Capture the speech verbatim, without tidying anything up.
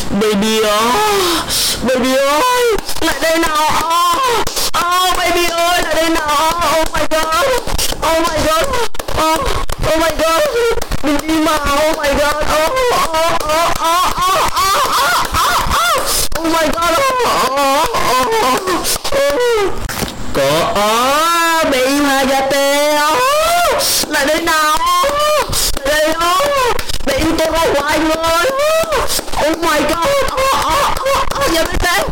Baby ơi, baby ơi, lại đây nào. Oh, oh baby ơi, lại đây nào. Oh my god, oh my god, oh, oh my god, đừng đi mà. Oh my god, oh, oh, oh, oh, oh, oh, oh, oh, oh, oh my god, oh, oh, oh, oh. Cô ơi, bị hoa gia tê. Oh, lại đây nào, lại đây đó, bị tôi ra ngoài người. Oh my god, oh, oh, oh, oh, giờ tôi té.